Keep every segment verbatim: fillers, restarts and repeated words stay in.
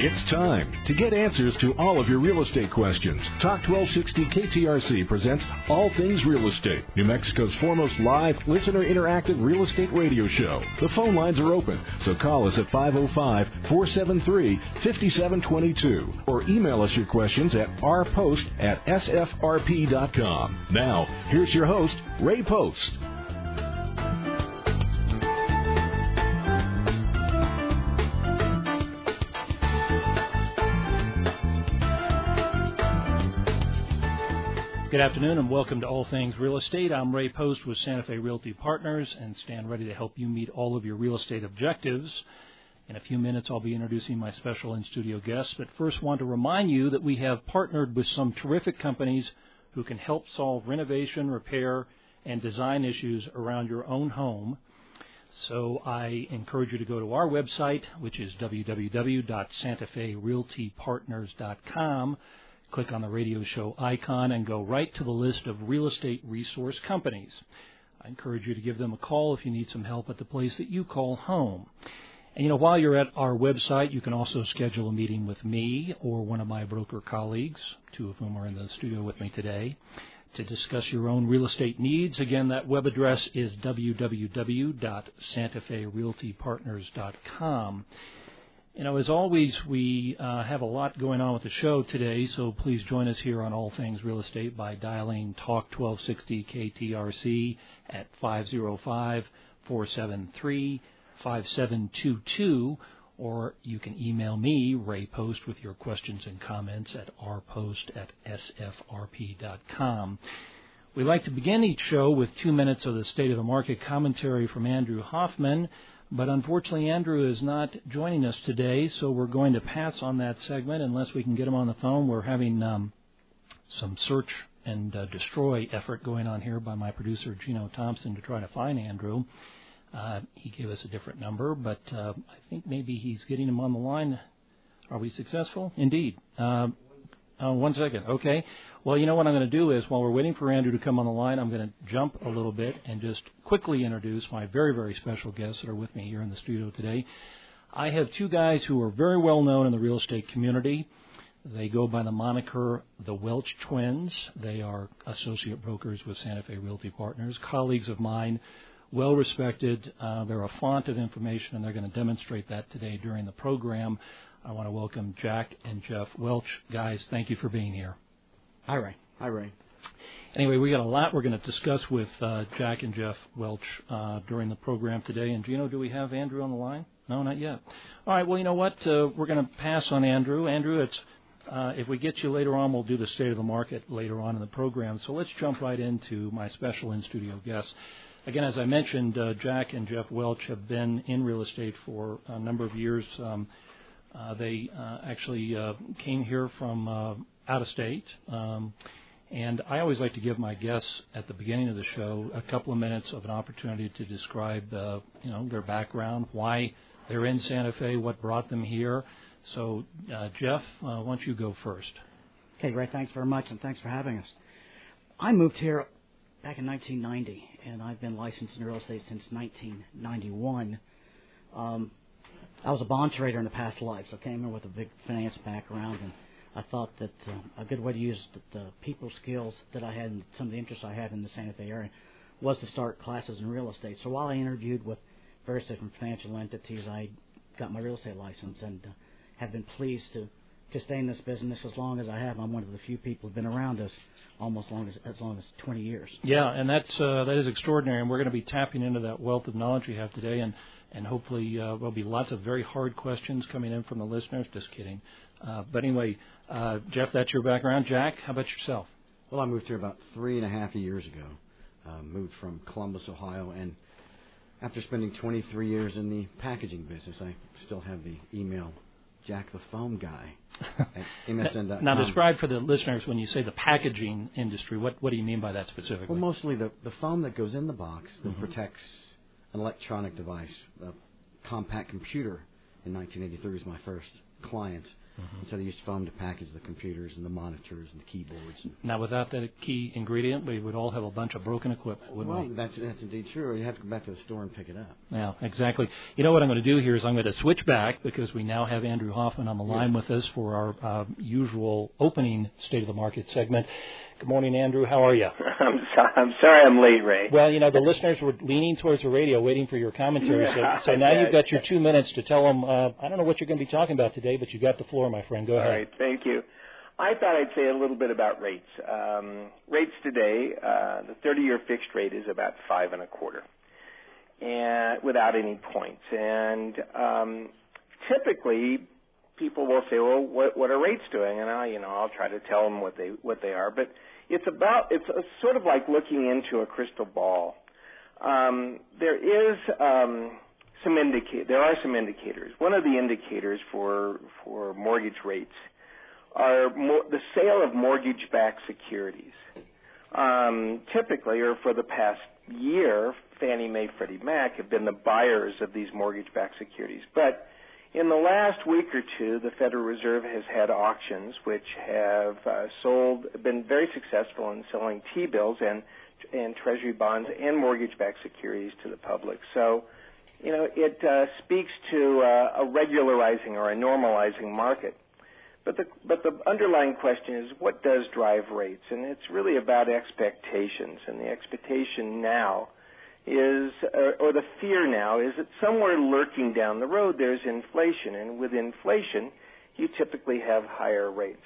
It's time to get answers to all of your real estate questions. Talk twelve sixty K T R C presents All Things Real Estate, New Mexico's foremost live, listener interactive real estate radio show. The phone lines are open, so call us at five oh five, four seven three, five seven two two or email us your questions at r post at s f r p dot com. Now, here's your host, Ray Post. Good afternoon and welcome to All Things Real Estate. I'm Ray Post with Santa Fe Realty Partners and stand ready to help you meet all of your real estate objectives. In a few minutes, I'll be introducing my special in-studio guests, but first want to remind you that we have partnered with some terrific companies who can help solve renovation, repair, and design issues around your own home. So I encourage you to go to our website, which is w w w dot santa fe realty partners dot com. Click on the radio show icon and go right to the list of real estate resource companies. I encourage you to give them a call if you need some help at the place that you call home. And, you know, while you're at our website, you can also schedule a meeting with me or one of my broker colleagues, two of whom are in the studio with me today, to discuss your own real estate needs. Again, that web address is w w w dot santa fe realty partners dot com. You know, as always, we uh, have a lot going on with the show today, so please join us here on All Things Real Estate by dialing Talk twelve sixty K T R C at five oh five, four seven three, five seven two two, or you can email me, Ray Post, with your questions and comments at r post at s f r p dot com. We like to begin each show with two minutes of the State of the Market commentary from Andrew Hoffman. But unfortunately, Andrew is not joining us today, so we're going to pass on that segment unless we can get him on the phone. We're having um, some search and uh, destroy effort going on here by my producer, Gino Thompson, to try to find Andrew. Uh, he gave us a different number, but uh, I think maybe he's getting him on the line. Are we successful? Indeed. Uh, uh, one second. Okay. Well, you know what I'm going to do is, while we're waiting for Andrew to come on the line, I'm going to jump a little bit and just quickly introduce my very, very special guests that are with me here in the studio today. I have two guys who are very well known in the real estate community. They go by the moniker the Welch Twins. They are associate brokers with Santa Fe Realty Partners, colleagues of mine, well respected. Uh, they're a font of information, and they're going to demonstrate that today during the program. I want to welcome Jack and Jeff Welch. Guys, thank you for being here. Hi, Ray. Hi, Ray. Anyway, we got a lot we're going to discuss with uh, Jack and Jeff Welch uh, during the program today. And, Gino, do we have Andrew on the line? No, not yet. All right, well, you know what? Uh, we're going to pass on Andrew. Andrew, it's uh, if we get you later on, we'll do the State of the Market later on in the program. So let's jump right into my special in-studio guests. Again, as I mentioned, uh, Jack and Jeff Welch have been in real estate for a number of years. Um, uh, they uh, actually uh, came here from uh, out of state. Um, and I always like to give my guests at the beginning of the show a couple of minutes of an opportunity to describe, uh, you know, their background, why they're in Santa Fe, what brought them here. So, uh, Jeff, uh, why don't you go first? Okay, Ray, thanks very much, and thanks for having us. I moved here back in nineteen ninety, and I've been licensed in real estate since nineteen ninety-one. Um, I was a bond trader in the past life, so I came in with a big finance background, and I thought that uh, a good way to use the, the people skills that I had and some of the interests I had in the Santa Fe area was to start classes in real estate. So while I interviewed with various different financial entities, I got my real estate license and uh, have been pleased to, to stay in this business as long as I have. I'm one of the few people who have been around us almost long as, as long as twenty years. Yeah, and that's uh, that is extraordinary, and we're going to be tapping into that wealth of knowledge you have today, and, and hopefully uh, there'll be lots of very hard questions coming in from the listeners. Just kidding. Uh, but anyway, uh, Jeff, that's your background. Jack, how about yourself? Well, I moved here about three and a half years ago. Uh, moved from Columbus, Ohio, and after spending twenty-three years in the packaging business, I still have the email Jack the Foam Guy at M S N dot com. Now, describe for the listeners, when you say the packaging industry, what, what do you mean by that specifically? Well, mostly the, the foam that goes in the box that mm-hmm. protects an electronic device. A compact computer in nineteen eighty-three was my first client. Mm-hmm. So they used foam to package the computers and the monitors and the keyboards. Now, without that key ingredient, we would all have a bunch of broken equipment, wouldn't well, we? Well, that's, that's indeed true. You have to go back to the store and pick it up. Yeah, exactly. You know what I'm going to do here is I'm going to switch back because we now have Andrew Hoffman on the line yeah. with us for our uh, usual opening State of the Market segment. Good morning, Andrew. How are you? I'm, so, I'm sorry I'm late, Ray. Well, you know, the listeners were leaning towards the radio waiting for your commentary. Yeah, so so now you've got your two minutes to tell them, uh, I don't know what you're going to be talking about today, but you got the floor, my friend. Go All ahead. All right, thank you. I thought I'd say a little bit about rates. Um, rates today, uh, the thirty-year fixed rate is about five and a quarter, and without any points. And um, typically, people will say, "Well, what, what are rates doing?" And I, you know, I'll try to tell them what they what they are. But it's about it's a, sort of like looking into a crystal ball. Um, there is um, some indicate there are some indicators. One of the indicators for for mortgage rates are more, the sale of mortgage-backed securities. Um, typically, or for the past year, Fannie Mae, Freddie Mac have been the buyers of these mortgage-backed securities. But in the last week or two, the Federal Reserve has had auctions which have uh, sold, been very successful in selling T-bills and and Treasury bonds and mortgage-backed securities to the public. So, you know, it uh, speaks to uh, a regularizing or a normalizing market. But the but the underlying question is, what does drive rates? And it's really about expectations. And the expectation now is, uh, or the fear now, is that somewhere lurking down the road there's inflation. And with inflation, you typically have higher rates.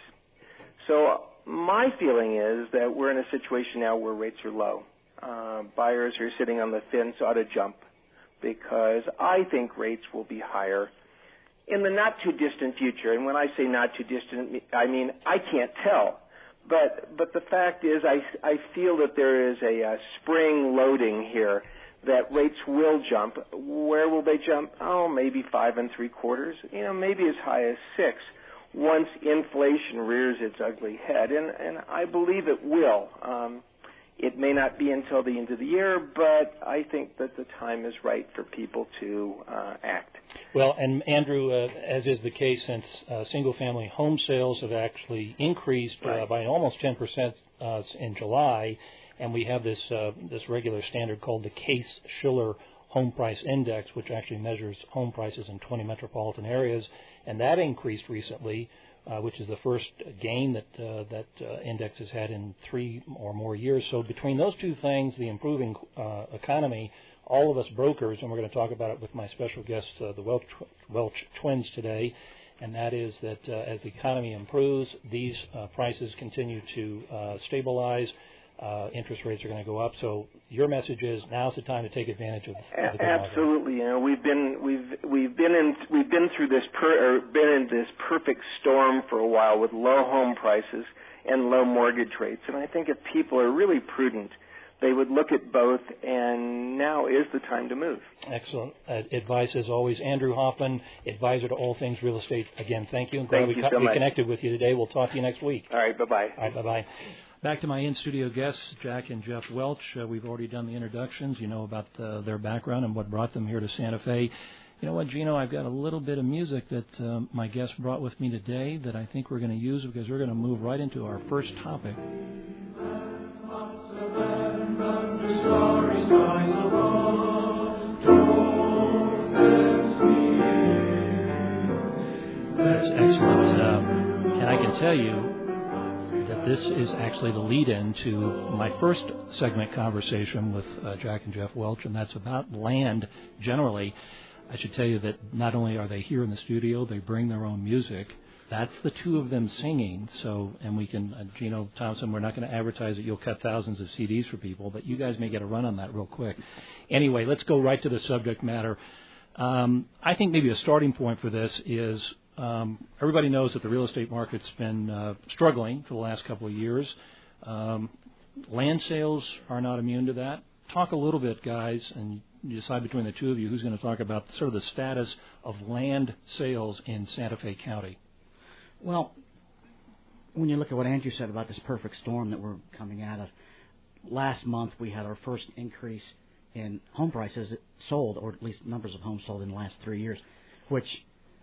So my feeling is that we're in a situation now where rates are low. Uh, buyers are sitting on the fence, ought to jump, because I think rates will be higher in the not-too-distant future. And when I say not-too-distant, I mean I can't tell. But but the fact is I, I feel that there is a, a spring loading here that rates will jump. Where will they jump? Oh, maybe five and three quarters, you know, maybe as high as six once inflation rears its ugly head. And, and I believe it will. Um, It may not be until the end of the year, but I think that the time is right for people to uh, act. Well, and Andrew, uh, as is the case since uh, single-family home sales have actually increased right. uh, by almost ten percent uh, in July, and we have this uh, this regular standard called the Case-Shiller Home Price Index, which actually measures home prices in twenty metropolitan areas, and that increased recently. Uh, which is the first gain that uh, that uh, index has had in three or more years. So between those two things, the improving uh, economy, all of us brokers, and we're going to talk about it with my special guest, uh, the Welch, Welch twins today, and that is that uh, as the economy improves, these uh, prices continue to uh, stabilize. Uh, interest rates are going to go up. So your message is now's the time to take advantage of, of the good Absolutely. You know, we've been we've we've been in we've been through this per, or been in this perfect storm for a while with low home prices and low mortgage rates. And I think if people are really prudent, they would look at both, and now is the time to move. Excellent uh, advice as always. Andrew Hoffman, advisor to all things real estate. Again, thank you. I'm glad thank we, you co- so we much. connected with you today. We'll talk to you next week. All right. Bye-bye. All right. Bye-bye. Back to my in-studio guests, Jack and Jeff Welch. Uh, we've already done the introductions. You know about uh, their background and what brought them here to Santa Fe. You know what, Gino? I've got a little bit of music that uh, my guest brought with me today that I think we're going to use because we're going to move right into our first topic. That's excellent. Um, and I can tell you, this is actually the lead-in to my first segment conversation with uh, Jack and Jeff Welch, and that's about land generally. I should tell you that not only are they here in the studio, they bring their own music. That's the two of them singing. So, and we can, uh, Gino Thompson, we're not going to advertise that you'll cut thousands of C Ds for people, but you guys may get a run on that real quick. Anyway, let's go right to the subject matter. Um, I think maybe a starting point for this is Um, everybody knows that the real estate market's been uh, struggling for the last couple of years. Um, land sales are not immune to that. Talk a little bit, guys, and you decide between the two of you who's going to talk about sort of the status of land sales in Santa Fe County. Well, when you look at what Andrew said about this perfect storm that we're coming out of, last month we had our first increase in home prices sold, or at least numbers of homes sold in the last three years, which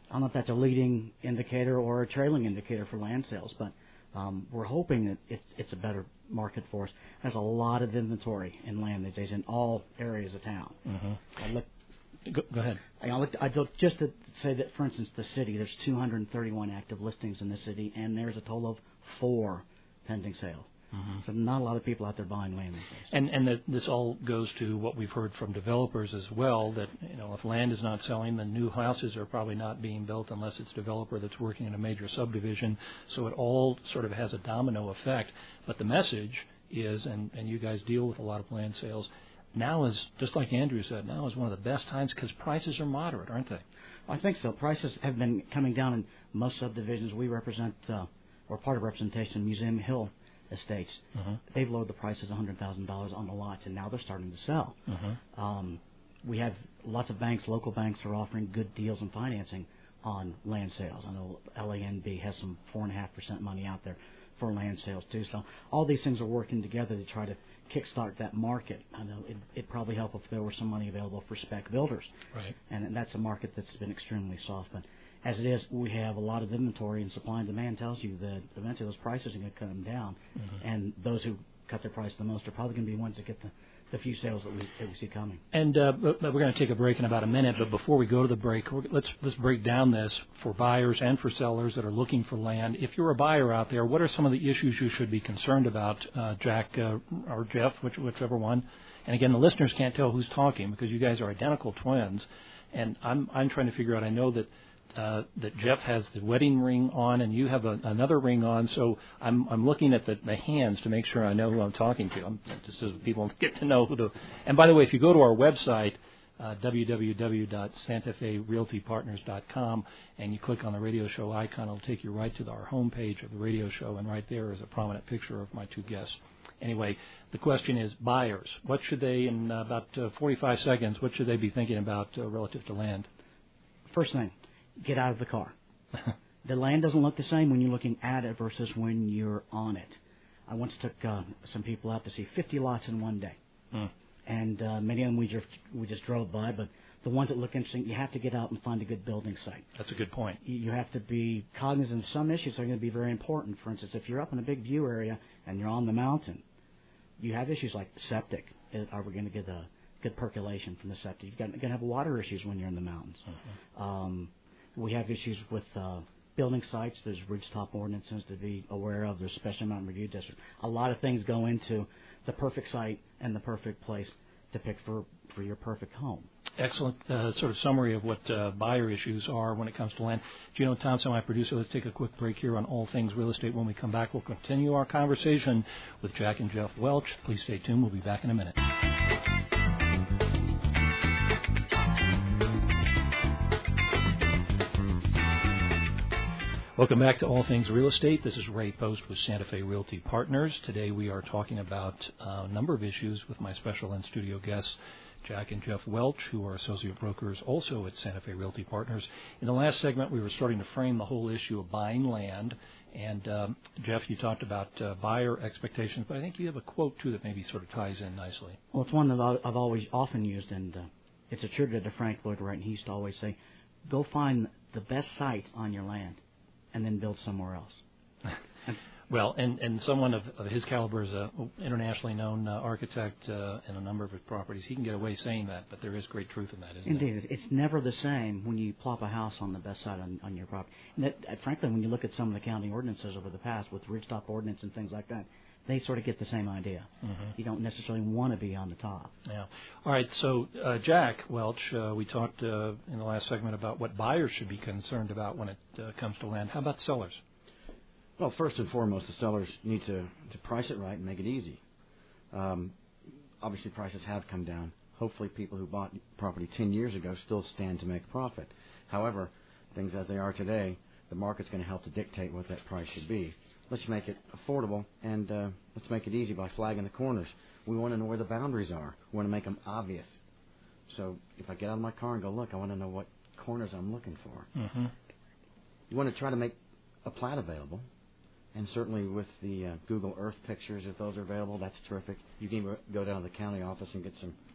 I don't know if that's a leading indicator or a trailing indicator for land sales, but um, we're hoping that it's, it's a better market for us. There's a lot of inventory in land these days in all areas of town. Mm-hmm. I look, go, go ahead. I looked, I looked just to say that, for instance, the city, there's two hundred thirty-one active listings in the city, and there's a total of four pending sales. Mm-hmm. So not a lot of people out there buying land these days. And and the, this all goes to what we've heard from developers as well, that you know if land is not selling, then new houses are probably not being built unless it's a developer that's working in a major subdivision. So it all sort of has a domino effect. But the message is, and, and you guys deal with a lot of land sales, now is, just like Andrew said, now is one of the best times because prices are moderate, aren't they? I think so. Prices have been coming down in most subdivisions. We represent, uh, or part of representation, Museum Hill Estates. Uh-huh. They've lowered the prices one hundred thousand dollars on the lots, and now they're starting to sell. Uh-huh. Um, we have lots of banks, local banks are offering good deals and financing on land sales. I know L A N B has some four point five percent money out there for land sales, too. So all these things are working together to try to kickstart that market. I know it, it'd probably help if there were some money available for spec builders. Right. And that's a market that's been extremely soft. But as it is, we have a lot of inventory, and supply and demand tells you that eventually those prices are going to come down. Mm-hmm. And those who cut their price the most are probably going to be ones that get the, the few sales that we, that we see coming. And uh, but we're going to take a break in about a minute. But before we go to the break, let's let's break down this for buyers and for sellers that are looking for land. If you're a buyer out there, what are some of the issues you should be concerned about, uh, Jack uh, or Jeff, which, whichever one? And again, the listeners can't tell who's talking because you guys are identical twins. And I'm I'm trying to figure out. I know that. Uh, that Jeff has the wedding ring on and you have a, another ring on, so I'm I'm looking at the, the hands to make sure I know who I'm talking to. I'm, just so people get to know who the. And by the way, if you go to our website, uh, w w w dot santa fe realty partners dot com, and you click on the radio show icon, it'll take you right to the, our homepage of the radio show, and right there is a prominent picture of my two guests. Anyway, the question is buyers. What should they, in uh, about uh, forty-five seconds, what should they be thinking about uh, relative to land? First thing. Get out of the car. The land doesn't look the same when you're looking at it versus when you're on it. I once took uh, some people out to see fifty lots in one day, mm. and uh, many of them we just we just drove by. But the ones that look interesting, you have to get out and find a good building site. That's a good point. You have to be cognizant of some issues that are going to be very important. For instance, if you're up in a big view area and you're on the mountain, you have issues like septic. Are we going to get a good percolation from the septic? You're going to have water issues when you're in the mountains. Mm-hmm. Um, We have issues with uh, building sites. There's ridgetop ordinances to be aware of. There's special mountain review district. A lot of things go into the perfect site and the perfect place to pick for, for your perfect home. Excellent uh, sort of summary of what uh, buyer issues are when it comes to land. Gino Thompson, my producer, let's take a quick break here on All Things Real Estate. When we come back, we'll continue our conversation with Jack and Jeff Welch. Please stay tuned. We'll be back in a minute. Welcome back to All Things Real Estate. This is Ray Post with Santa Fe Realty Partners. Today we are talking about a number of issues with my special in-studio guests, Jack and Jeff Welch, who are associate brokers also at Santa Fe Realty Partners. In the last segment, we were starting to frame the whole issue of buying land. And, um, Jeff, you talked about uh, buyer expectations, but I think you have a quote, too, that maybe sort of ties in nicely. Well, it's one that I've always often used, and uh, it's attributed to Frank Lloyd Wright, and he used to always say, go find the best site on your land and then build somewhere else. Well, and, and someone of, of his caliber is an internationally known uh, architect uh, in a number of his properties. He can get away saying that, but there is great truth in that, isn't Indeed. it? Indeed. It's never the same when you plop a house on the best site on, on your property. And that, uh, frankly, when you look at some of the county ordinances over the past with ridgetop ordinance and things like that, they sort of get the same idea. Mm-hmm. You don't necessarily want to be on the top. Yeah. All right. So, uh, Jack Welch, uh, we talked uh, in the last segment about what buyers should be concerned about when it uh, comes to land. How about sellers? Well, first and foremost, the sellers need to, to price it right and make it easy. Um, obviously, prices have come down. Hopefully, people who bought property ten years ago still stand to make profit. However, things as they are today, the market's going to help to dictate what that price should be. Let's make it affordable, and uh, let's make it easy by flagging the corners. We want to know where the boundaries are. We want to make them obvious. So if I get out of my car and go, look, I want to know what corners I'm looking for. Mm-hmm. You want to try to make a plat available, and certainly with the uh, Google Earth pictures, if those are available, that's terrific. You can go down to the county office and get some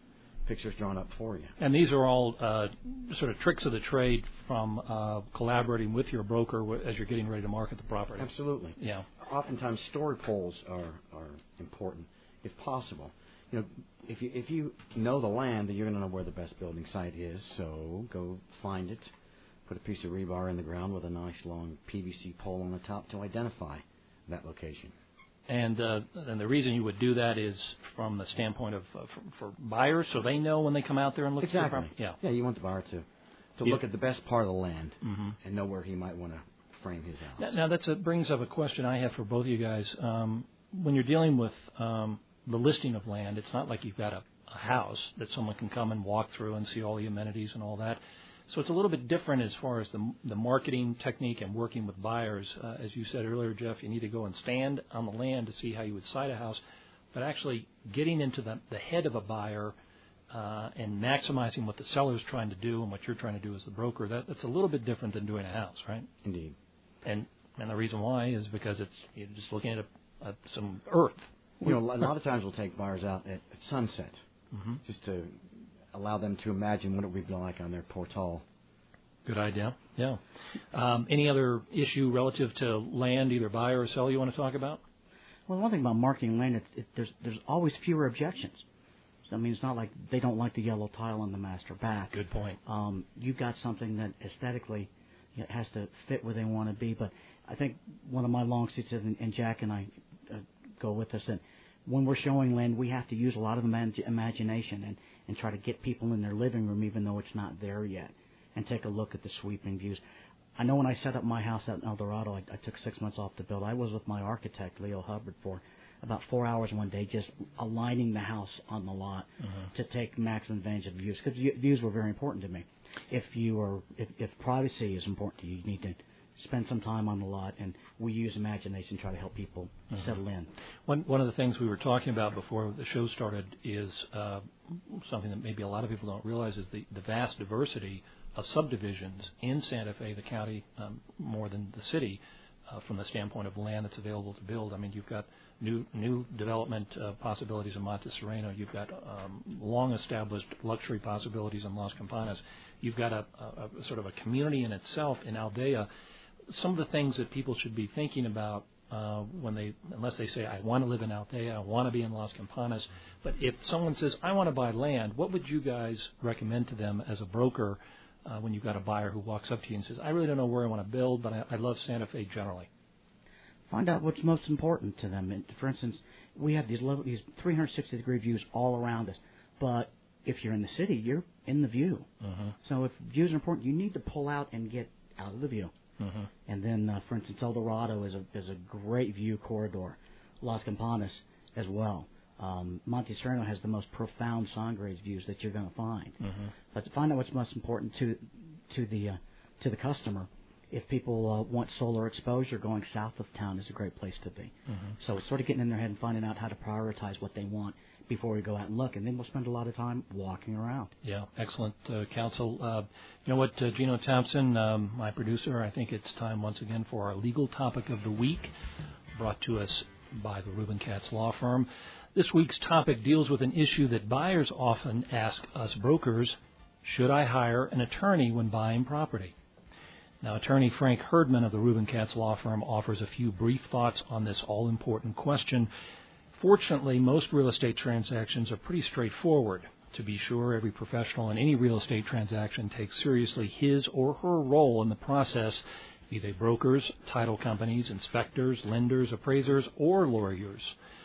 pictures drawn up for you. And these are all uh, sort of tricks of the trade from uh, collaborating with your broker w- as you're getting ready to market the property. Absolutely. Yeah. Oftentimes, story polls are, are important, if possible. You know, if you if you know the land, then you're going to know where the best building site is. So go find it. Put a piece of rebar in the ground with a nice long P V C pole on the top to identify that location. And uh, and the reason you would do that is from the standpoint of uh, for, for buyers, so they know when they come out there and look exactly. at the property. Yeah. Yeah, you want the buyer to to yeah. look at the best part of the land mm-hmm. and know where he might want to frame his house. Now, now that brings up a question I have for both of you guys. Um, when you're dealing with um, the listing of land, it's not like you've got a, a house that someone can come and walk through and see all the amenities and all that. So it's a little bit different as far as the, the marketing technique and working with buyers. Uh, as you said earlier, Jeff, you need to go and stand on the land to see how you would site a house. But actually getting into the, the head of a buyer uh, and maximizing what the seller's trying to do and what you're trying to do as the broker, that, that's a little bit different than doing a house, right? Indeed. And and the reason why is because it's you're just looking at, a, at some earth. You know, a lot of times we'll take buyers out at, at sunset mm-hmm. just to allow them to imagine what it would be like on their portal. Good idea. Yeah. Um, any other issue relative to land, either buy or sell, you want to talk about? Well, one thing about marketing land, it, it, there's there's always fewer objections. So, I mean, it's not like they don't like the yellow tile on the master bath. Good point. Um, you've got something that aesthetically it has to fit where they want to be. But I think one of my long seats, and, and Jack and I uh, go with us, and when we're showing land, we have to use a lot of imag- imagination and, and try to get people in their living room, even though it's not there yet, and take a look at the sweeping views. I know when I set up my house out in El Dorado, I, I took six months off to build. I was with my architect, Leo Hubbard, for about four hours one day, just aligning the house on the lot uh-huh. to take maximum advantage of views, because views were very important to me. If you are, if, if privacy is important to you, you need to spend some time on the lot, and we use imagination to try to help people uh-huh. settle in. One one of the things we were talking about before the show started is uh, something that maybe a lot of people don't realize is the, the vast diversity of subdivisions in Santa Fe, the county, um, more than the city, uh, from the standpoint of land that's available to build. I mean, you've got new new development uh, possibilities in Monte Sereno. You've got um, long-established luxury possibilities in Las Campanas. You've got a, a, a sort of a community in itself in Aldea. Some of the things that people should be thinking about uh, when they, unless they say, I want to live in Aldea, I want to be in Las Campanas, but if someone says, I want to buy land, what would you guys recommend to them as a broker uh, when you've got a buyer who walks up to you and says, I really don't know where I want to build, but I, I love Santa Fe generally? Find out what's most important to them. And for instance, we have these level, these three hundred sixty degree views all around us, but if you're in the city, you're in the view. Uh-huh. So if views are important, you need to pull out and get out of the view. Uh-huh. And then, uh, for instance, El Dorado is a is a great view corridor. Las Campanas as well. Um, Monte Sereno has the most profound Sangres views that you're going to find. Uh-huh. But to find out what's most important to to the uh, to the customer, if people uh, want solar exposure, going south of town is a great place to be. Uh-huh. So it's sort of getting in their head and finding out how to prioritize what they want before we go out and look, and then we'll spend a lot of time walking around. Yeah, excellent uh, counsel. Uh, you know what, uh, Gino Thompson, um, my producer, I think it's time once again for our legal topic of the week, brought to us by the Rubin Katz Law Firm. This week's topic deals with an issue that buyers often ask us brokers: should I hire an attorney when buying property? Now, attorney Frank Herdman of the Rubin Katz Law Firm offers a few brief thoughts on this all-important question. Fortunately, most real estate transactions are pretty straightforward. To be sure, every professional in any real estate transaction takes seriously his or her role in the process, be they brokers, title companies, inspectors, lenders, appraisers, or lawyers.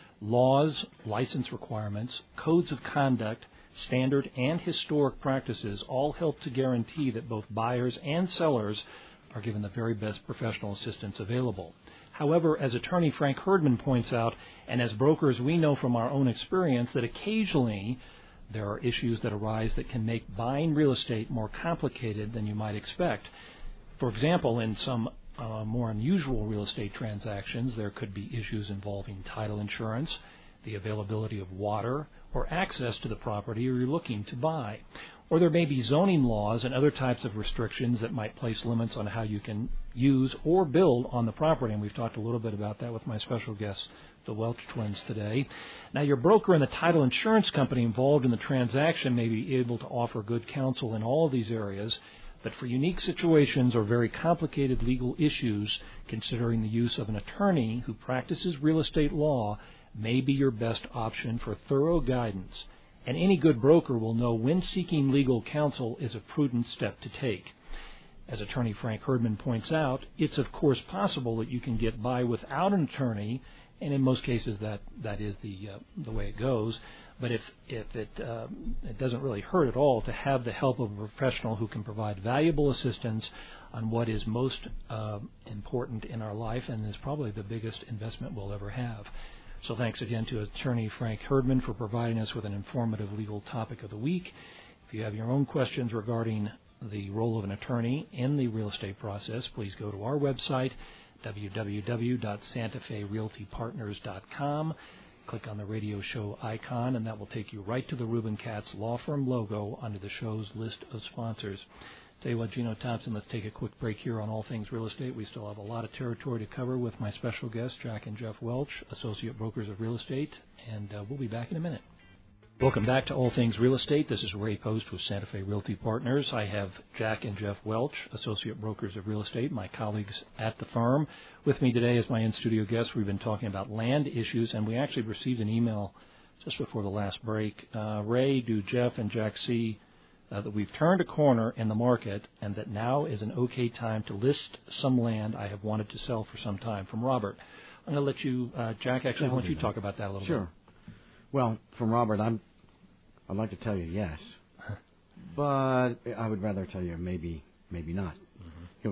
Laws, license requirements, codes of conduct, standard and historic practices all help to guarantee that both buyers and sellers are given the very best professional assistance available. However, as attorney Frank Herdman points out, and as brokers we know from our own experience, that occasionally there are issues that arise that can make buying real estate more complicated than you might expect. For example, in some uh, more unusual real estate transactions, there could be issues involving title insurance, the availability of water, or access to the property you're looking to buy. Or there may be zoning laws and other types of restrictions that might place limits on how you can use or build on the property. And we've talked a little bit about that with my special guests, the Welch twins, today. Now, your broker and the title insurance company involved in the transaction may be able to offer good counsel in all of these areas, but for unique situations or very complicated legal issues, considering the use of an attorney who practices real estate law may be your best option for thorough guidance. And any good broker will know when seeking legal counsel is a prudent step to take. As attorney Frank Herdman points out, it's of course possible that you can get by without an attorney, and in most cases that, that is the uh, the way it goes. But if if it uh, it doesn't really hurt at all to have the help of a professional who can provide valuable assistance on what is most uh, important in our life and is probably the biggest investment we'll ever have. So thanks again to attorney Frank Herdman for providing us with an informative legal topic of the week. If you have your own questions regarding the role of an attorney in the real estate process, please go to our website, w w w dot santa fe realty partners dot com. Click on the radio show icon, and that will take you right to the Reuben Katz Law Firm logo under the show's list of sponsors. Tell you what, Gino Thompson, let's take a quick break here on All Things Real Estate. We still have a lot of territory to cover with my special guests, Jack and Jeff Welch, Associate Brokers of Real Estate, and uh, we'll be back in a minute. Welcome back to All Things Real Estate. This is Ray Post with Santa Fe Realty Partners. I have Jack and Jeff Welch, Associate Brokers of Real Estate, my colleagues at the firm. With me today as my in-studio guest, we've been talking about land issues, and we actually received an email just before the last break. Uh, Ray, do Jeff and Jack see uh, that we've turned a corner in the market and that now is an okay time to list some land I have wanted to sell for some time? From Robert. I'm going to let you, uh, Jack, actually, why don't you talk about that a little sure. bit? Sure. Well, from Robert, I'm I'd like to tell you yes, but I would rather tell you maybe, maybe not. Mm-hmm. You know,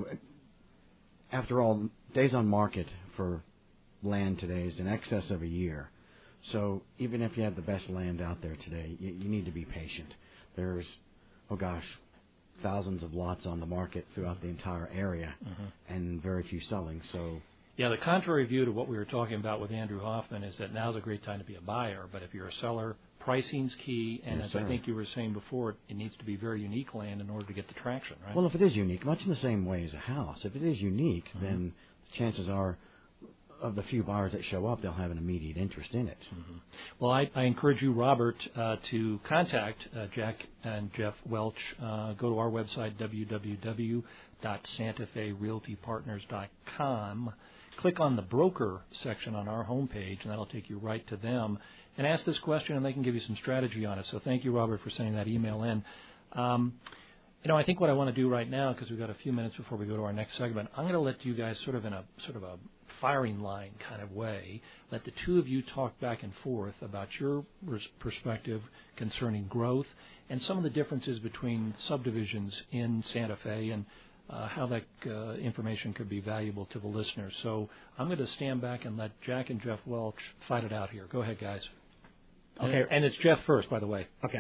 after all, days on market for land today is in excess of a year. So even if you have the best land out there today, you, you need to be patient. There's, oh gosh, thousands of lots on the market throughout the entire area, mm-hmm. and very few selling. So. Yeah, the contrary view to what we were talking about with Andrew Hoffman is that now's a great time to be a buyer, but if you're a seller, pricing's key, and yes, as sir. I think you were saying before, it needs to be very unique land in order to get the traction, right? Well, if it is unique, much in the same way as a house, if it is unique, mm-hmm. then chances are of the few buyers that show up, they'll have an immediate interest in it. Mm-hmm. Well, I, I encourage you, Robert, uh, to contact uh, Jack and Jeff Welch. Uh, go to our website, w w w dot santa fe realty partners dot com. Click on the broker section on our homepage, and that'll take you right to them. And ask this question, and they can give you some strategy on it. So thank you, Robert, for sending that email in. Um, you know, I think what I want to do right now, because we've got a few minutes before we go to our next segment, I'm going to let you guys sort of in a sort of a firing line kind of way, let the two of you talk back and forth about your perspective concerning growth and some of the differences between subdivisions in Santa Fe and uh, how that uh, information could be valuable to the listeners. So I'm going to stand back and let Jack and Jeff Welch fight it out here. Go ahead, guys. Okay, and, and it's Jeff first, by the way. Okay.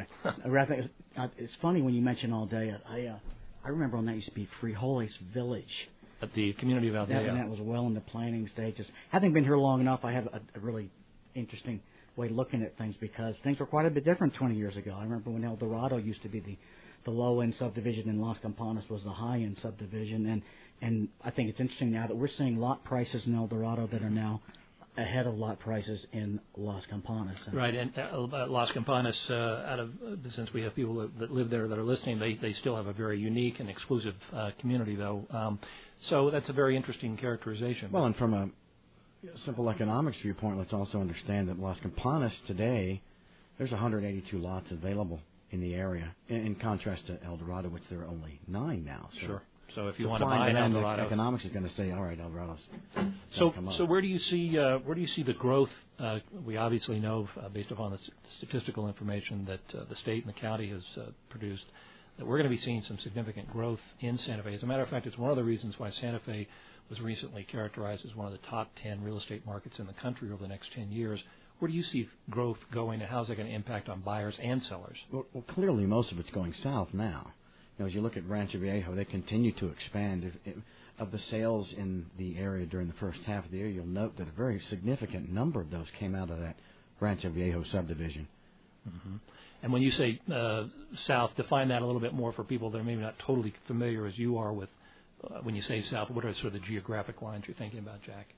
It's funny when you mention Aldea. I uh, I remember when that used to be Frijoles Village. At the community of Aldea. That, and that was well in the planning stages. Having been here long enough, I have a, a really interesting way of looking at things because things were quite a bit different twenty years ago. I remember when El Dorado used to be the, the low-end subdivision and Las Campanas was the high-end subdivision. And, and I think it's interesting now that we're seeing lot prices in El Dorado that are now ahead of lot prices in Las Campanas. Right, and uh, Las Campanas, uh, out of uh, since we have people that, that live there that are listening, they, they still have a very unique and exclusive uh, community, though. Um, so that's a very interesting characterization. Well, and from a simple economics viewpoint, let's also understand that Las Campanas today, there's one hundred eighty-two lots available in the area, in, in contrast to El Dorado, which there are only nine now. So. Sure. So if you want to buy an El Dorado, economics is going to say, all right, El Dorado's. So, so where do you see uh, where do you see the growth? Uh, we obviously know, uh, based upon the statistical information that uh, the state and the county has uh, produced, that we're going to be seeing some significant growth in Santa Fe. As a matter of fact, it's one of the reasons why Santa Fe was recently characterized as one of the top ten real estate markets in the country over the next ten years. Where do you see growth going, and how's that going to impact on buyers and sellers? Well, well clearly, most of it's going south now. You know, as you look at Rancho Viejo, they continue to expand. If, if, of the sales in the area during the first half of the year, you'll note that a very significant number of those came out of that Rancho Viejo subdivision. Mm-hmm. And when you say uh, south, define that a little bit more for people that are maybe not totally familiar as you are with, uh, when you say south, what are sort of the geographic lines you're thinking about, Jack?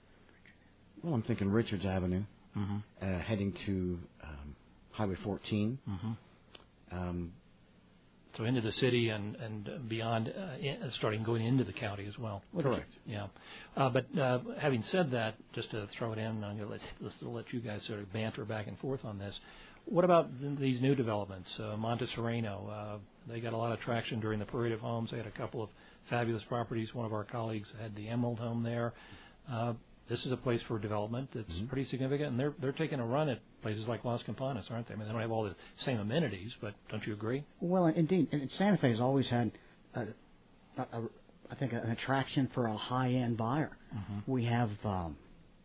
Well, I'm thinking Richards Avenue, mm-hmm. uh, heading to um, Highway fourteen. Mm-hmm. Um, so into the city and, and beyond, uh, in, starting going into the county as well. Correct. Yeah. Uh, but uh, having said that, just to throw it in, I'm going to let, let's let you guys sort of banter back and forth on this. What about th- these new developments? Uh, Monte Sereno, uh, they got a lot of traction during the Parade of Homes. They had a couple of fabulous properties. One of our colleagues had the Emerald Home there. Uh, this is a place for development that's mm-hmm. pretty significant, and they're they're taking a run at places like Las Campanas, aren't they? I mean, they don't have all the same amenities, but don't you agree? Well, indeed. And Santa Fe has always had, a, a, a, I think, an attraction for a high-end buyer. Mm-hmm. We have, um,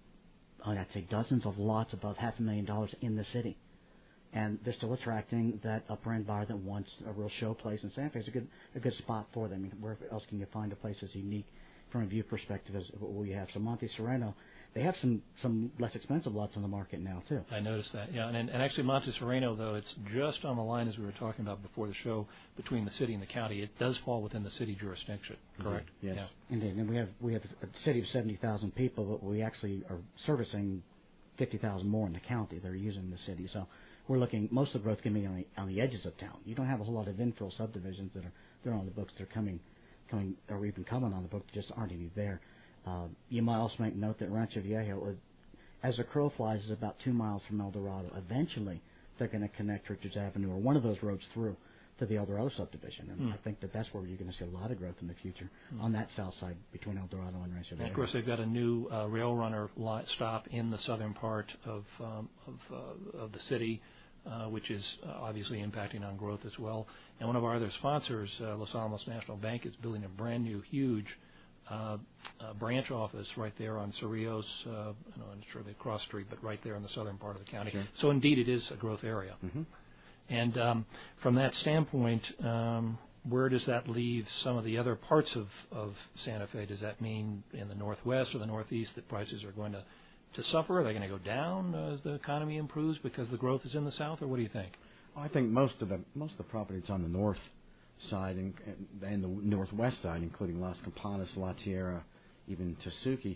I'd say, dozens of lots above half a million dollars in the city. And they're still attracting that upper-end buyer that wants a real show place. And Santa Fe is a good a good spot for them. I mean, where else can you find a place as unique from a view perspective as what we have? So Monte Sereno, they have some, some less expensive lots on the market now, too. I noticed that, yeah. And, and actually Monte Sereno, though, it's just on the line, as we were talking about before the show, between the city and the county. It does fall within the city jurisdiction, correct? Mm-hmm. Yes. Yeah. Indeed. And we have, we have a city of seventy thousand people, but we actually are servicing fifty thousand more in the county that are using the city. So we're looking, most of the growth can be on the, on the edges of town. You don't have a whole lot of infill subdivisions that are they're on the books. They're coming, coming, or even coming on the book. Just aren't any there. Uh, you might also make note that Rancho Viejo, as the crow flies, is about two miles from El Dorado. Eventually, they're going to connect Richards Avenue or one of those roads through to the El Dorado subdivision, and mm. I think that that's where you're going to see a lot of growth in the future mm. on that south side between El Dorado and Rancho Viejo. And of course, they've got a new uh, rail runner lot stop in the southern part of um, of, uh, of the city. Uh, which is uh, obviously impacting on growth as well. And one of our other sponsors, uh, Los Alamos National Bank, is building a brand new, huge uh, uh, branch office right there on Cerrillos. Uh, I'm not sure they cross street, but right there in the southern part of the county. Sure. So indeed, it is a growth area. Mm-hmm. And um, from that standpoint, um, where does that leave some of the other parts of, of Santa Fe? Does that mean in the northwest or the northeast that prices are going to to suffer? Are they going to go down as the economy improves because the growth is in the south, or what do you think? Well, I think most of the most of the properties on the north side and, and the northwest side, including Las Campanas, La Tierra, even Tesuque,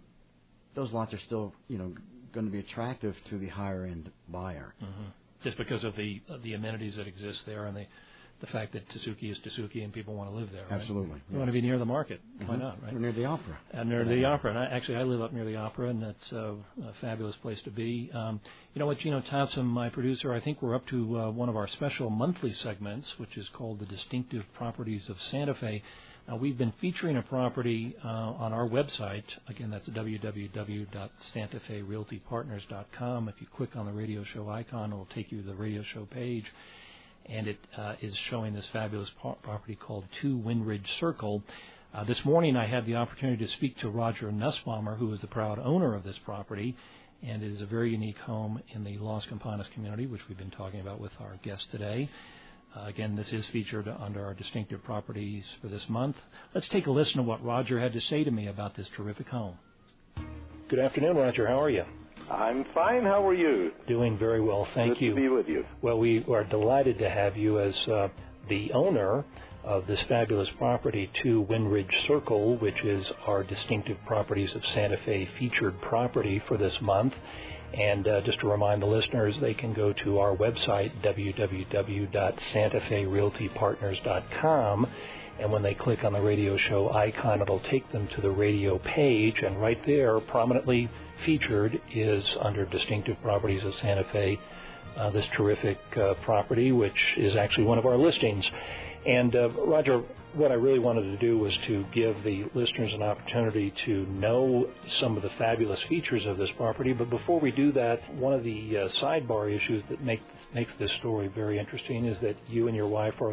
those lots are still, you know, going to be attractive to the higher end buyer. Mm-hmm. Just because of the of the amenities that exist there and the the fact that Tesuque is Tesuque and people want to live there. Right? Absolutely. They yes. want to be near the market. Mm-hmm. Why not, right? We're near the opera. And near the opera. And I, actually, I live up near the opera, and that's uh, a fabulous place to be. Um, you know what, Gino Thompson, my producer, I think we're up to uh, one of our special monthly segments, which is called The Distinctive Properties of Santa Fe. Uh, we've been featuring a property uh, on our website. Again, that's w w w dot santa fe realty partners dot com. If you click on the radio show icon, it will take you to the radio show page. And it uh, is showing this fabulous property called two Windridge Circle. Uh, this morning I had the opportunity to speak to Roger Nussbaumer, who is the proud owner of this property, and it is a very unique home in the Las Campanas community, which we've been talking about with our guest today. Uh, again, this is featured under our distinctive properties for this month. Let's take a listen to what Roger had to say to me about this terrific home. Good afternoon, Roger. How are you? I'm fine. How are you? Doing very well, thank Good you. to be with you. Well, we are delighted to have you as uh, the owner of this fabulous property, two Windridge Circle, which is our distinctive properties of Santa Fe featured property for this month. And uh, just to remind the listeners, they can go to our website, w w w dot santa fe realty partners dot com. And when they click on the radio show icon, it'll take them to the radio page. And right there, prominently featured, is under Distinctive Properties of Santa Fe, uh, this terrific uh, property, which is actually one of our listings. And, uh, Roger, what I really wanted to do was to give the listeners an opportunity to know some of the fabulous features of this property. But before we do that, one of the uh, sidebar issues that make, makes this story very interesting is that you and your wife are the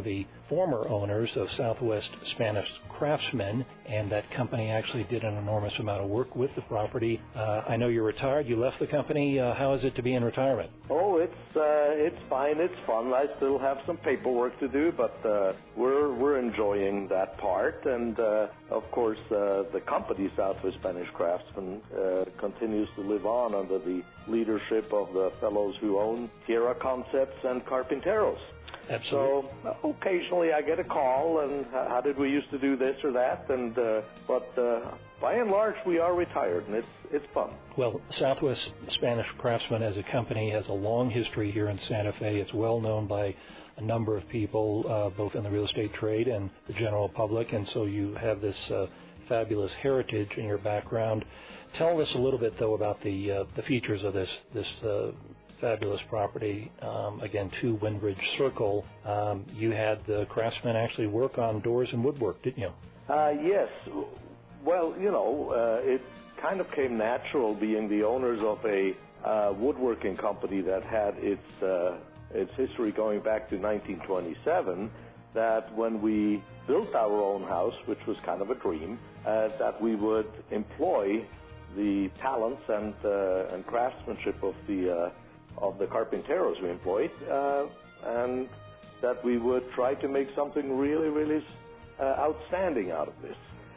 former owners of Southwest Spanish Craftsmen, and that company actually did an enormous amount of work with the property. Uh, I know you're retired. You left the company. Uh, how is it to be in retirement? Oh, it's uh, it's fine. It's fun. I still have some paperwork to do, but uh, we're we're enjoying that part. And uh, of course, uh, the company Southwest Spanish Craftsmen uh, continues to live on under the leadership of the fellows who own Tierra Concepts and Carpinteros. Absolutely. So uh, occasionally I get a call, and uh, how did we used to do this or that? And uh, but uh, by and large, we are retired, and it's it's fun. Well, Southwest Spanish Craftsmen as a company has a long history here in Santa Fe. It's well known by a number of people, uh, both in the real estate trade and the general public, and so you have this uh, fabulous heritage in your background. Tell us a little bit, though, about the uh, the features of this this. Uh, fabulous property. Um, again, two Windridge Circle. Um, you had the craftsmen actually work on doors and woodwork, didn't you? Uh, yes. Well, you know, uh, it kind of came natural, being the owners of a uh, woodworking company that had its uh, its history going back to nineteen twenty-seven, that when we built our own house, which was kind of a dream, uh, that we would employ the talents and uh, and craftsmanship of the uh, of the Carpinteros we employed, uh, and that we would try to make something really, really uh, outstanding out of this.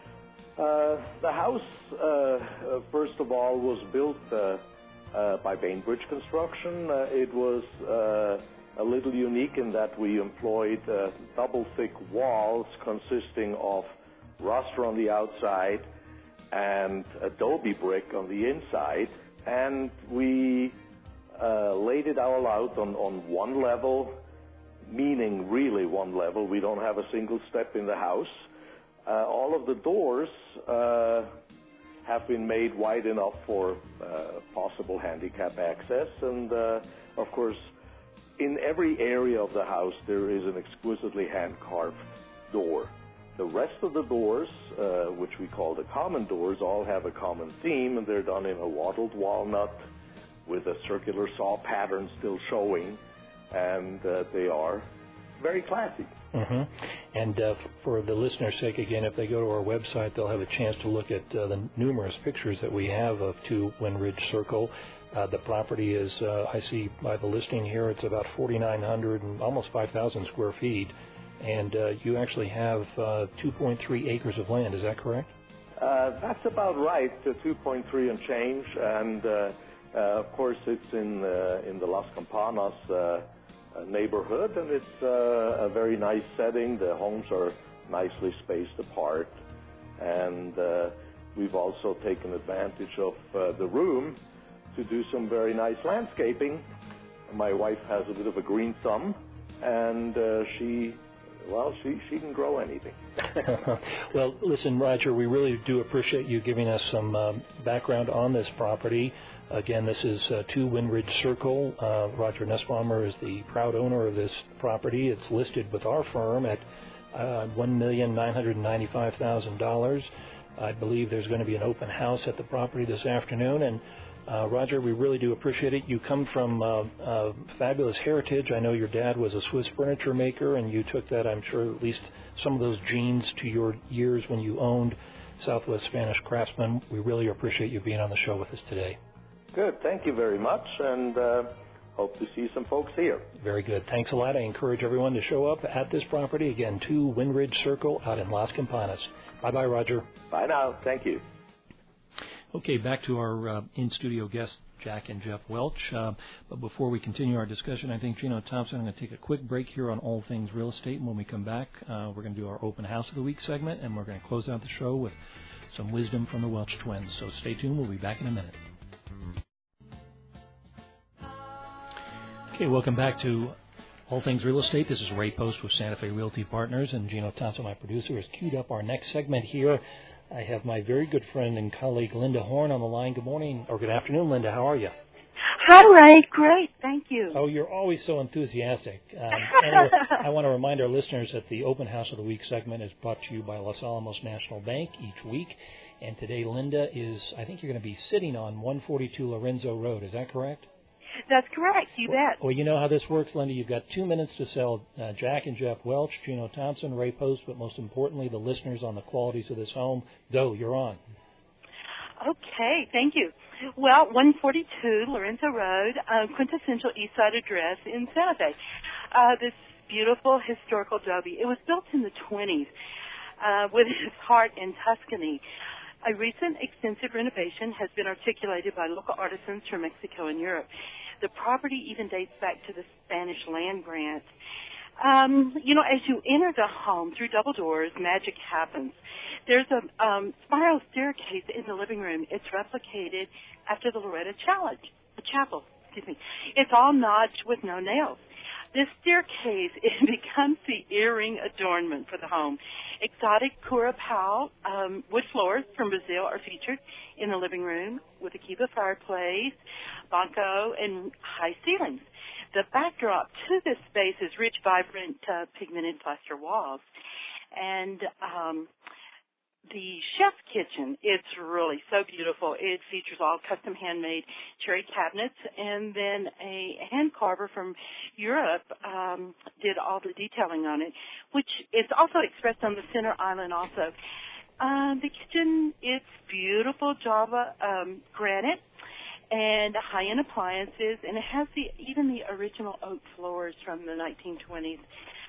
Uh, the house, uh, uh, first of all, was built uh, uh, by Bainbridge Construction. Uh, it was uh, a little unique in that we employed uh, double-thick walls consisting of roster on the outside and adobe brick on the inside, and we Uh, laid it all out on, on one level, meaning really one level. We don't have a single step in the house. Uh, all of the doors uh, have been made wide enough for uh, possible handicap access. And, uh, of course, in every area of the house, there is an exquisitely hand-carved door. The rest of the doors, uh, which we call the common doors, all have a common theme, and they're done in a wattled walnut with a circular saw pattern still showing, and uh, they are very classy. Mm-hmm. And uh, for the listener's sake, again, if they go to our website, they'll have a chance to look at uh, the numerous pictures that we have of two Windridge Circle. Uh, the property is, uh, I see by the listing here, it's about forty-nine hundred and almost five thousand square feet, and uh, you actually have uh, two point three acres of land. Is that correct? Uh, that's about right, to two point three and change, and uh, Uh, of course, it's in uh, in the Las Campanas uh, neighborhood, and it's uh, a very nice setting. The homes are nicely spaced apart, and uh, we've also taken advantage of uh, the room to do some very nice landscaping. My wife has a bit of a green thumb, and uh, she, well, she, she can grow anything. Well, listen, Roger, we really do appreciate you giving us some um, background on this property. Again, this is uh, two Windridge Circle. Uh, Roger Nussbaumer is the proud owner of this property. It's listed with our firm at uh, one million nine hundred ninety-five thousand dollars. I believe there's going to be an open house at the property this afternoon. And, uh, Roger, we really do appreciate it. You come from uh, uh, fabulous heritage. I know your dad was a Swiss furniture maker, and you took that, I'm sure, at least some of those genes to your years when you owned Southwest Spanish Craftsmen. We really appreciate you being on the show with us today. Good. Thank you very much, and uh, hope to see some folks here. Very good. Thanks a lot. I encourage everyone to show up at this property. Again, two Windridge Circle out in Las Campanas. Bye-bye, Roger. Bye now. Thank you. Okay, back to our uh, in-studio guests, Jack and Jeff Welch. Uh, but before we continue our discussion, I think Gino Thompson, I'm going to take a quick break here on all things real estate. And when we come back, uh, we're going to do our open house of the week segment, and we're going to close out the show with some wisdom from the Welch twins. So stay tuned. We'll be back in a minute. Okay, welcome back to All Things Real Estate. This is Ray Post with Santa Fe Realty Partners, and Gino Thompson, my producer, has queued up our next segment here. I have my very good friend and colleague Linda Horn on the line. Good morning, or good afternoon, Linda. How are you? Hi, Ray. Great. Thank you. Oh, you're always so enthusiastic. Um, anyway, I want to remind our listeners that the Open House of the Week segment is brought to you by Los Alamos National Bank each week. And today, Linda is, I think you're going to be sitting on one forty-two Lorenzo Road. Is that correct? That's correct. You bet. Well, you know how this works, Linda. You've got two minutes to sell uh, Jack and Jeff Welch, Gino Thompson, Ray Post, but most importantly, the listeners on the qualities of this home. Go, you're on. Okay, thank you. Well, one forty-two Lorenzo Road, uh, quintessential East Side address in Santa Fe. Uh, this beautiful historical adobe. It was built in the twenties uh, with its heart in Tuscany. A recent extensive renovation has been articulated by local artisans from Mexico and Europe. The property even dates back to the Spanish land grant. Um, you know, as you enter the home through double doors, magic happens. There's a um, spiral staircase in the living room. It's replicated after the Loretta Challenge, the chapel. Excuse me. It's all notched with no nails. This staircase, it becomes the earring adornment for the home. Exotic Curacao um, wood floors from Brazil are featured in the living room with a Kiva fireplace, banco, and high ceilings. The backdrop to this space is rich, vibrant, uh, pigmented plaster walls. And um, the chef's kitchen, it's really so beautiful. It features all custom handmade cherry cabinets, and then a hand carver from Europe um, did all the detailing on it, which is also expressed on the center island also. Uh, the kitchen, it's beautiful Java um, granite and high-end appliances, and it has the even the original oak floors from the nineteen twenties.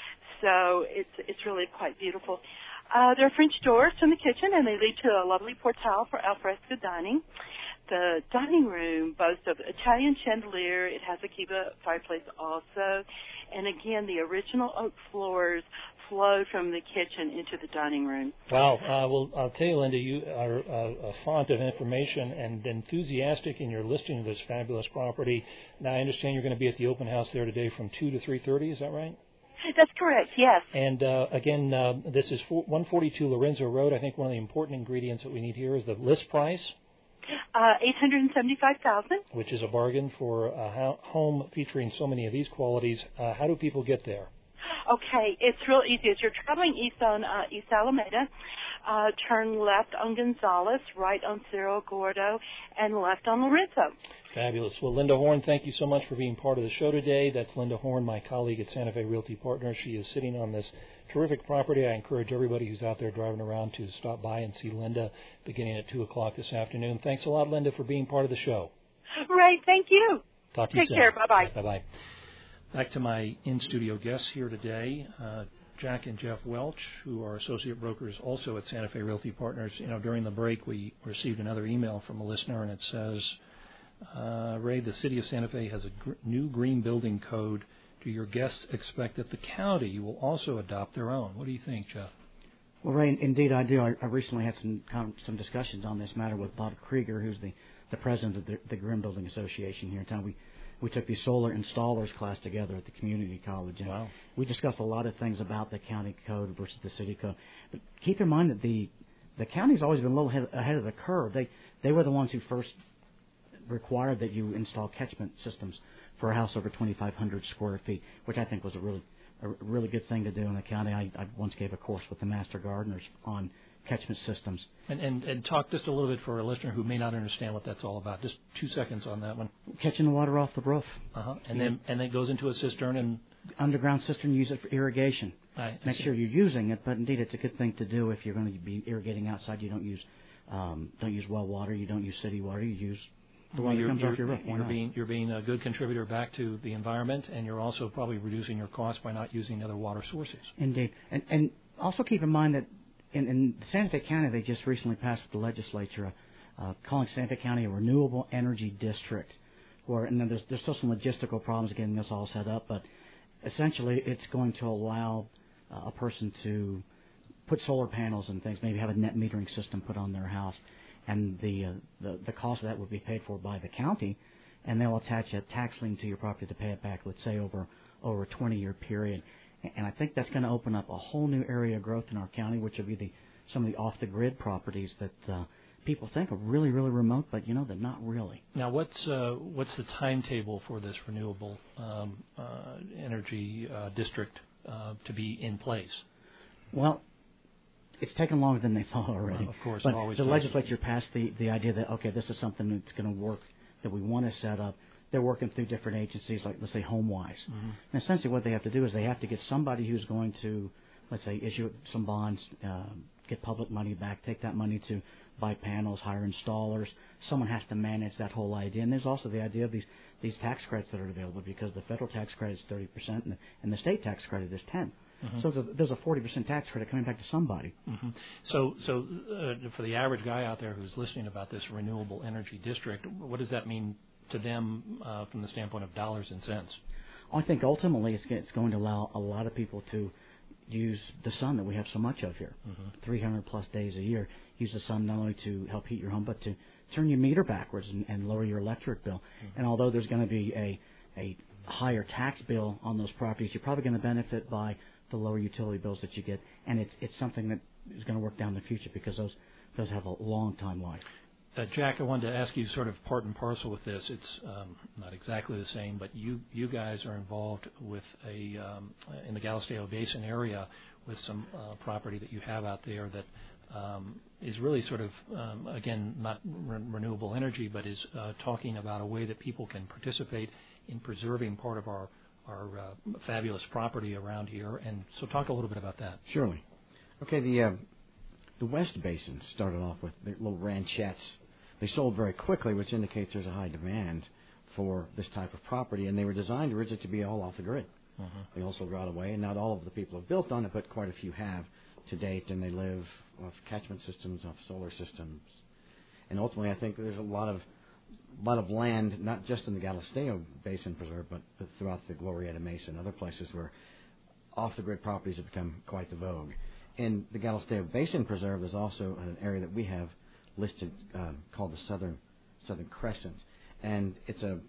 So it's it's really quite beautiful. Uh, there are French doors from the kitchen, and they lead to a lovely portal for alfresco dining. The dining room boasts of Italian chandelier. It has a Kiva fireplace also. And again, the original oak floors flow from the kitchen into the dining room. Wow. Uh, well, I'll tell you, Linda, you are a, a font of information and enthusiastic in your listing of this fabulous property. Now, I understand you're going to be at the open house there today from two to three thirty. Is that right? That's correct, yes. And, uh, again, uh, this is one forty-two Lorenzo Road. I think one of the important ingredients that we need here is the list price. Uh, eight hundred seventy-five thousand dollars. Which is a bargain for a ho- home featuring so many of these qualities. Uh, how do people get there? Okay, it's real easy. As you're traveling east on uh, East Alameda, uh, turn left on Gonzales, right on Cerro Gordo, and left on Lorenzo. Fabulous. Well, Linda Horn, thank you so much for being part of the show today. That's Linda Horn, my colleague at Santa Fe Realty Partners. She is sitting on this terrific property. I encourage everybody who's out there driving around to stop by and see Linda beginning at two o'clock this afternoon. Thanks a lot, Linda, for being part of the show. Right, thank you. Talk to you Take soon. care. Bye-bye. Bye-bye. Back to my in-studio guests here today, uh, Jack and Jeff Welch, who are associate brokers also at Santa Fe Realty Partners. You know, during the break, we received another email from a listener, and it says, uh, Ray, the city of Santa Fe has a gr- new green building code. Do your guests expect that the county will also adopt their own? What do you think, Jeff? Well, Ray, indeed I do. I, I recently had some some discussions on this matter with Bob Krieger, who's the, the president of the, the Green Building Association here in town. We We took the solar installers class together at the community college, and wow. we discussed a lot of things about the county code versus the city code. But keep in mind that the the county's always been a little ahead, ahead of the curve. They they were the ones who first required that you install catchment systems for a house over twenty-five hundred square feet, which I think was a really a really good thing to do in the county. I, I once gave a course with the master gardeners on catchment systems. And, and and talk just a little bit for a listener who may not understand what that's all about. Just two seconds on that one. Catching the water off the roof. Uh-huh. And yeah. then and then it goes into a cistern and underground cistern. Use it for irrigation. I, Make I sure you're using it, but indeed it's a good thing to do if you're going to be irrigating outside. You don't use um, don't use well water. You don't use city water. You use the water that comes off your roof. Why you're not? being you're being a good contributor back to the environment, and you're also probably reducing your costs by not using other water sources. Indeed, and and also keep in mind that in, in Santa Fe County they just recently passed with the legislature uh, calling Santa Fe County a renewable energy district. Where and then there's there's still some logistical problems getting this all set up, but essentially it's going to allow uh, a person to put solar panels and things, maybe have a net metering system put on their house. And the, uh, the the cost of that would be paid for by the county, and they'll attach a tax lien to your property to pay it back, let's say, over over a twenty-year period. And I think that's going to open up a whole new area of growth in our county, which will be the some of the off-the-grid properties that uh, people think are really, really remote, but, you know, they're not really. Now, what's uh, what's the timetable for this renewable um, uh, energy uh, district uh, to be in place? Well, it's taken longer than they thought already. Well, of course, but always the does. legislature passed the, the idea that, okay, this is something that's going to work, that we want to set up. they're working through different agencies, like, let's say, HomeWise. Mm-hmm. And essentially what they have to do is they have to get somebody who's going to, let's say, issue some bonds, uh, get public money back, take that money to buy panels, hire installers. Someone has to manage that whole idea. And there's also the idea of these, these tax credits that are available, because the federal tax credit is thirty percent and the, and the state tax credit is ten. Mm-hmm. So there's a, there's a forty percent tax credit coming back to somebody. Mm-hmm. So, so uh, for the average guy out there who's listening about this renewable energy district, what does that mean to them uh, from the standpoint of dollars and cents? I think ultimately it's, it's going to allow a lot of people to use the sun that we have so much of here, mm-hmm. three hundred plus days a year. Use the sun not only to help heat your home, but to turn your meter backwards and, and lower your electric bill. Mm-hmm. And although there's going to be a, a higher tax bill on those properties, you're probably going to benefit by the lower utility bills that you get. And it's it's something that is going to work down in the future, because those those have a long time life. Uh, Jack, I wanted to ask you sort of part and parcel with this. It's um, not exactly the same, but you you guys are involved with a um, in the Galisteo Basin area with some uh, property that you have out there that um, is really sort of um, again not re- renewable energy, but is uh, talking about a way that people can participate in preserving part of our our uh, fabulous property around here. And so, talk a little bit about that. Surely. Okay. The uh, the West Basin started off with their little ranchettes. They sold very quickly, which indicates there's a high demand for this type of property, and they were designed originally to be all off the grid. Mm-hmm. They also got away, and not all of the people have built on it, but quite a few have to date, and they live off catchment systems, off solar systems. And ultimately, I think there's a lot of a lot of land, not just in the Galisteo Basin Preserve, but throughout the Glorieta Mesa and other places where off-the-grid properties have become quite the vogue. In the Galisteo Basin Preserve, there's also an area that we have listed um, called the Southern Southern Crescent, and it's a,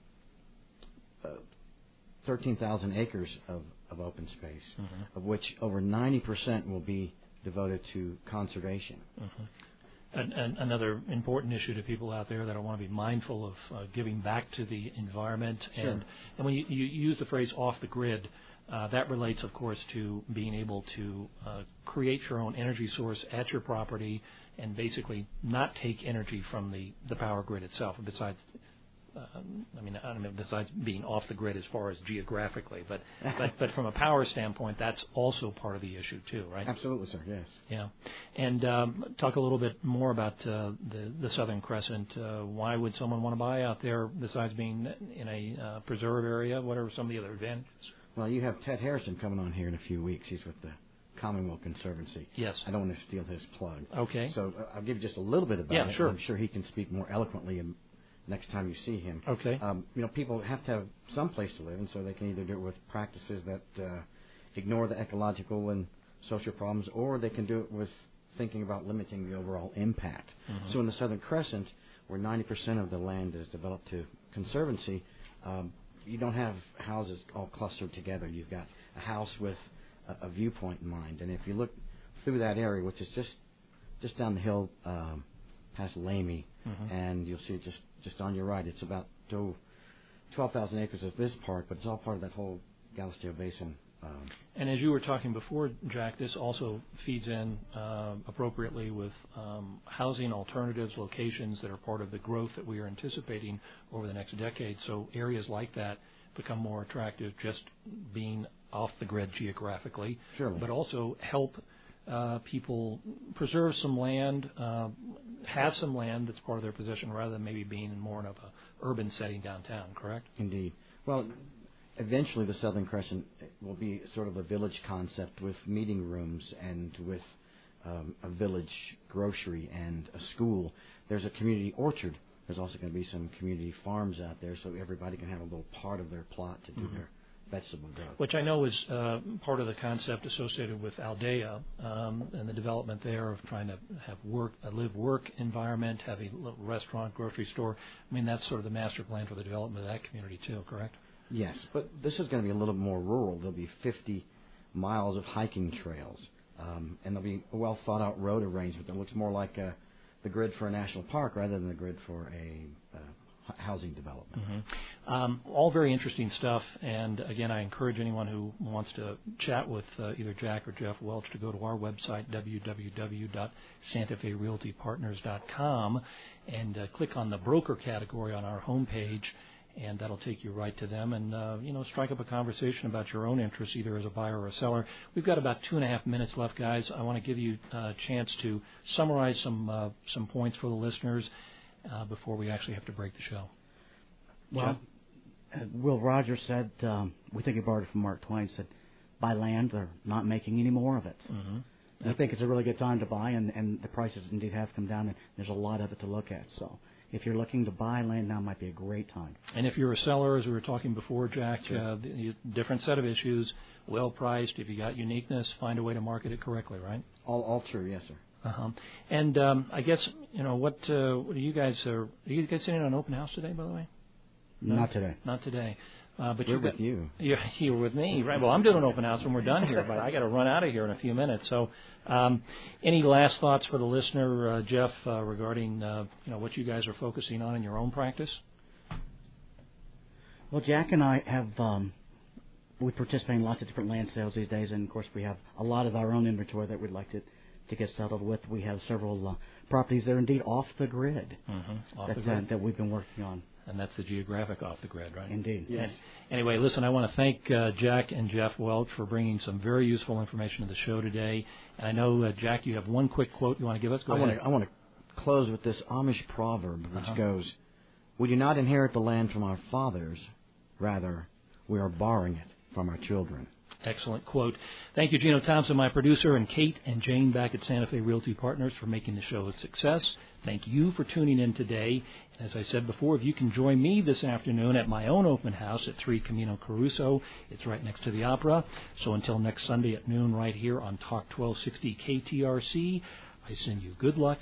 a thirteen thousand acres of, of open space, mm-hmm. of which over ninety percent will be devoted to conservation. Mm-hmm. And, and another important issue to people out there that I want to be mindful of uh, giving back to the environment. Sure. And, and when you, you use the phrase off the grid, uh, that relates, of course, to being able to uh, create your own energy source at your property and basically not take energy from the, the power grid itself, besides Um, I mean, I don't know, besides being off the grid as far as geographically, but, but but from a power standpoint, that's also part of the issue too, right? Absolutely, sir. Yes. Yeah, and um, talk a little bit more about uh, the the Southern Crescent. Uh, why would someone want to buy out there besides being in a uh, preserve area? What are some of the other advantages? Well, you have Ted Harrison coming on here in a few weeks. He's with the Commonwealth Conservancy. Yes. I don't want to steal his plug. Okay. So uh, I'll give you just a little bit about yeah, it. Sure. I'm sure he can speak more eloquently in, next time you see him. Okay. Um, you know, people have to have some place to live, and so they can either do it with practices that uh, ignore the ecological and social problems, or they can do it with thinking about limiting the overall impact. Mm-hmm. So in the Southern Crescent, where ninety percent of the land is developed to conservancy, um, you don't have houses all clustered together. You've got a house with a, a viewpoint in mind. And if you look through that area, which is just just down the hill um, past Lamy, mm-hmm. and you'll see it just, just on your right, it's about oh, twelve thousand acres of this part, but it's all part of that whole Galisteo Basin. Um, and as you were talking before, Jack, this also feeds in uh, appropriately with um, housing alternatives, locations that are part of the growth that we are anticipating over the next decade. So areas like that become more attractive just being off the grid geographically, Surely. but also help uh, people preserve some land, uh, have some land that's part of their possession rather than maybe being in more of a urban setting downtown, correct? Indeed. Well, eventually the Southern Crescent will be sort of a village concept with meeting rooms and with um, a village grocery and a school. There's a community orchard. There's also going to be some community farms out there so everybody can have a little part of their plot to do mm-hmm. their vegetable growth. Which I know is uh, part of the concept associated with Aldea um, and the development there of trying to have work, a live-work environment, have a little restaurant, grocery store. I mean, that's sort of the master plan for the development of that community too, correct? Yes, but this is going to be a little more rural. There'll be fifty miles of hiking trails, um, and there'll be a well-thought-out road arrangement that looks more like a, the grid for a national park rather than the grid for a uh, housing development. Mm-hmm. Um, all very interesting stuff, and again, I encourage anyone who wants to chat with uh, either Jack or Jeff Welch to go to our website, w w w dot santa fe realty partners dot com, and uh, click on the broker category on our homepage. and that'll take you right to them and, uh, you know, strike up a conversation about your own interests, either as a buyer or a seller. We've got about two and a half minutes left, guys. I want to give you a chance to summarize some uh, some points for the listeners uh, before we actually have to break the show. Well, uh, Will Rogers said, um, we think he borrowed it from Mark Twain, said, buy land, they're not making any more of it. Mm-hmm. I think it's a really good time to buy, and, and the prices indeed have come down, and there's a lot of it to look at. So if you're looking to buy land now, might be a great time. And if you're a seller, as we were talking before, Jack, sure. uh, the, different set of issues, well priced. If you got uniqueness, find a way to market it correctly, right? All, all true, yes, sir. Uh-huh. And um, I guess you know what? Uh, what are you guys? Are, are you guys sitting in an open house today? By the way, no? Not today. Not today. Uh, but we're you're with you. You're, you're with me, right? Well, I'm doing an open house when we're done here, but I got to run out of here in a few minutes. So, um, any last thoughts for the listener, uh, Jeff, uh, regarding uh, you know what you guys are focusing on in your own practice? Well, Jack and I have um, we participate in lots of different land sales these days, and of course we have a lot of our own inventory that we'd like to to get settled with. We have several uh, properties that are indeed off the grid, mm-hmm. off that, the grid. Uh, that we've been working on. And that's the geographic off the grid, right? Indeed. Yes. And anyway, listen, I want to thank uh, Jack and Jeff Welch for bringing some very useful information to the show today. And I know, uh, Jack, you have one quick quote you want to give us. Go I ahead. Want to, I want to close with this Amish proverb, which uh-huh. goes, we do not inherit the land from our fathers. Rather, we are borrowing it from our children. Excellent quote. Thank you, Gino Thompson, my producer, and Kate and Jane back at Santa Fe Realty Partners for making the show a success. Thank you for tuning in today. As I said before, if you can join me this afternoon at my own open house at three Camino Caruso, it's right next to the Opera. So until next Sunday at noon right here on Talk twelve sixty K T R C, I send you good luck